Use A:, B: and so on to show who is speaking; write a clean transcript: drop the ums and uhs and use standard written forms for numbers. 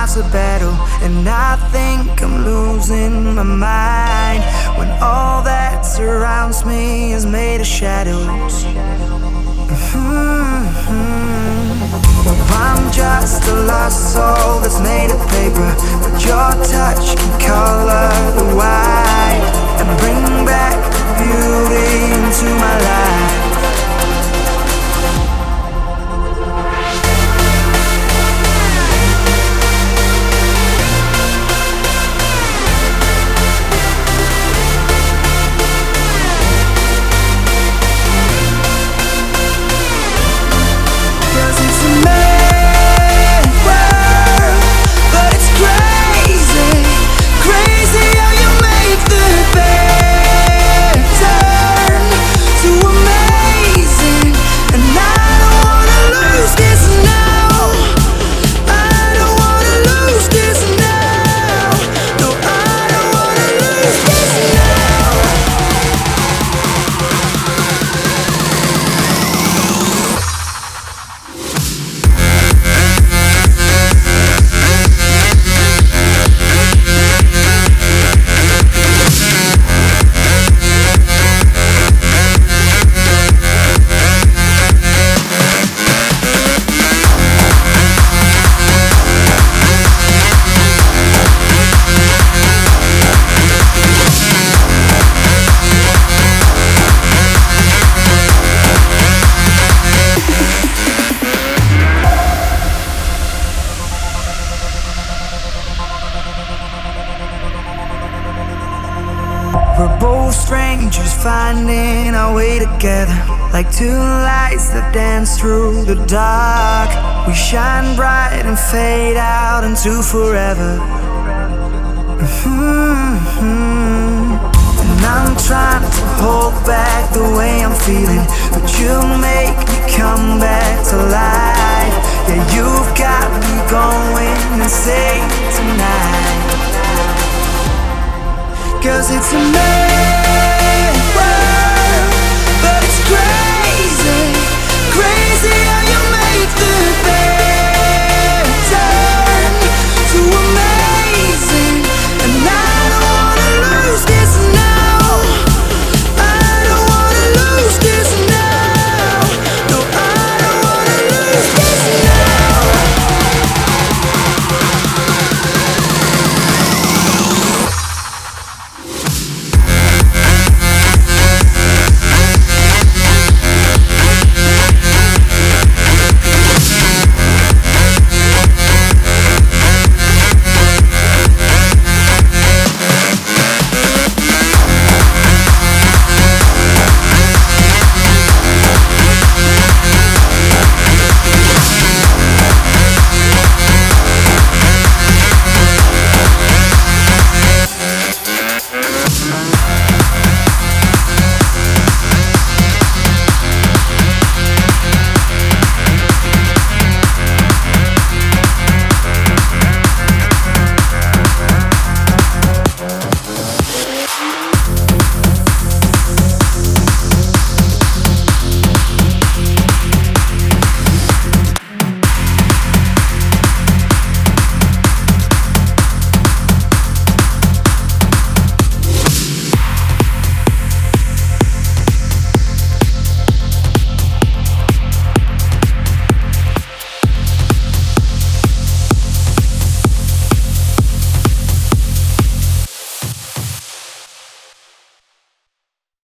A: lost the battle, and I think I'm losing my mind when all that surrounds me is made of shadows. Well, I'm just a lost soul that's made of paper, but your touch can color the white and bring back the beauty into my life. We're both strangers finding our way together, like two lights that dance through the dark. We shine bright and fade out into forever. And I'm trying to hold back the way I'm feeling, but you make me come back to life. Yeah, you've got me going insane tonight, 'cause it's amazing.